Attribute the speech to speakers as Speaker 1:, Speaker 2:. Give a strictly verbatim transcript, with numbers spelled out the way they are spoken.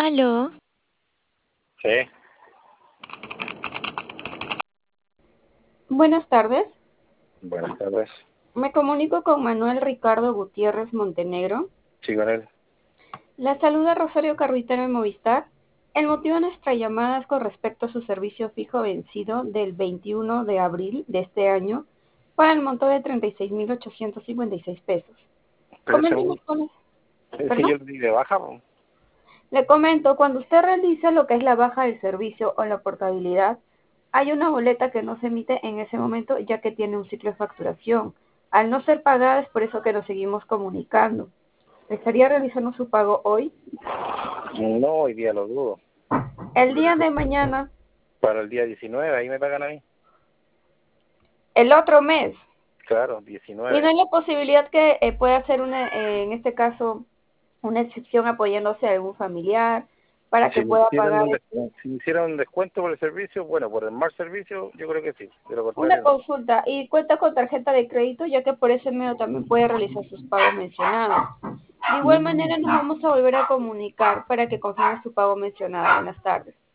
Speaker 1: Aló,
Speaker 2: Sí,
Speaker 3: Buenas tardes,
Speaker 2: buenas tardes.
Speaker 3: me comunico con Manuel Ricardo Gutiérrez Montenegro.
Speaker 2: Sí, con él.
Speaker 3: La saluda Rosario Carruitero de Movistar. El motivo de nuestra llamada es con respecto a su servicio fijo vencido del veintiuno de abril de este año para el monto de treinta y seis mil ochocientos cincuenta y seis pesos.
Speaker 2: Pero ese
Speaker 3: Coméntenos
Speaker 2: un-
Speaker 3: cuál es.
Speaker 2: ese
Speaker 3: ¿Perdón?
Speaker 2: yo le di de baja, po.
Speaker 3: Le comento, cuando usted realiza lo que es la baja del servicio o la portabilidad, hay una boleta que no se emite en ese momento ya que tiene un ciclo de facturación. Al no ser pagada es por eso que nos seguimos comunicando. ¿Estaría realizando su pago hoy?
Speaker 2: No, hoy día lo dudo.
Speaker 3: El día de mañana,
Speaker 2: Para el día diecinueve, ahí me pagan a mí.
Speaker 3: el otro mes.
Speaker 2: Claro,
Speaker 3: Y no
Speaker 2: diecinueve.
Speaker 3: hay la posibilidad que eh, pueda hacer una, eh, en este caso, una excepción apoyándose a algún familiar para que
Speaker 2: Si me
Speaker 3: pueda
Speaker 2: hicieran
Speaker 3: pagar
Speaker 2: un, des-
Speaker 3: este.
Speaker 2: si me hicieran un descuento por el servicio, bueno, por el mal servicio, yo creo que sí. De lo
Speaker 3: Una
Speaker 2: contrario, no.
Speaker 3: consulta, y cuenta con tarjeta de crédito, ya que por ese medio también puede realizar sus pagos mencionados. De igual
Speaker 2: Mm,
Speaker 3: manera, nos vamos a volver a comunicar para que confirme su pago mencionado. Buenas tardes.